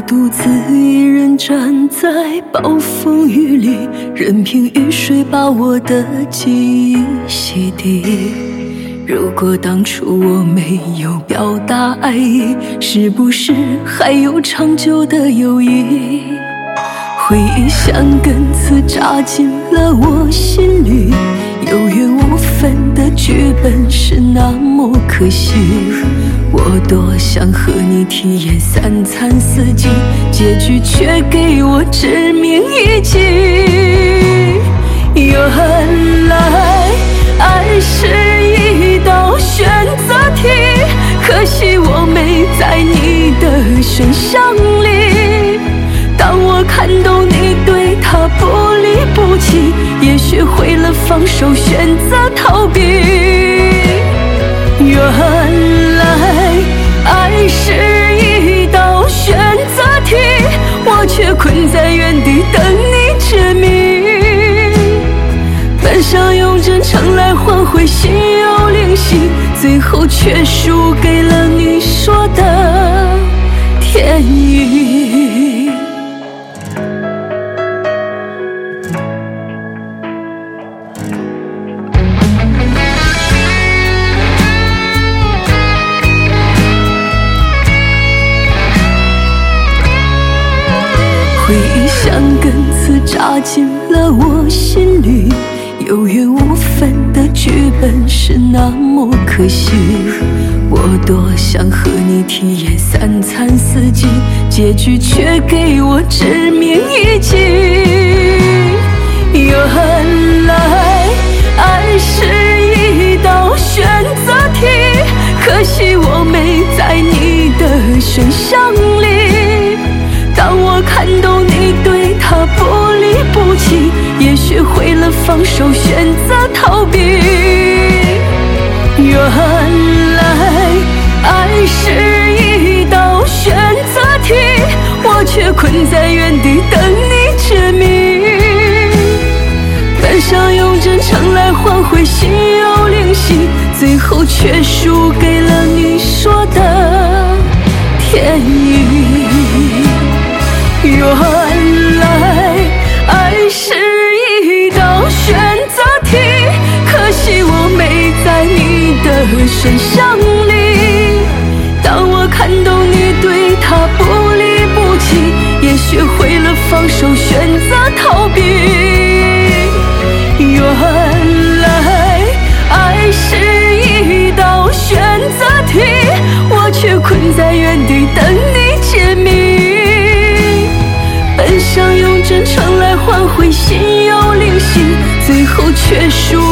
独自一人站在暴风雨里，任凭雨水把我的记忆洗涤。如果当初我没有表达爱意，是不是还有长久的友谊？回忆像根刺扎进了我心里，有缘无分的剧本是那么可惜。我多想和你体验三餐四季，结局却给我致命一击。原来爱是一道选择题，可惜我没在你的选项里。当我看懂你对他不离不弃，也学会了放手，选择逃避。原来爱是一道选择题，我却困在原地等你指明。本想用真诚来换回心有灵犀，最后却输给了你说的天意。回忆像根刺扎进了我心里，有缘无分的剧本是那么可惜。我多想和你体验三餐四季，结局却给我致命一击。原来爱是一道选择题，可惜我没在你的选项里。当我看懂你对他不离不弃，也学会了放手，选择逃避。原来爱是一道选择题，我却困在原地等你指明。本想用真诚来换回心有灵犀，最后却输给了你说的天意。原来爱是一道选择题，可惜我没在你的选项里。当我看懂你对他不离不弃，也学会了放手，选择逃避。原来爱是一道选择题，我却困在原地等你解谜。本想用真诚来换回心有灵犀，最后却输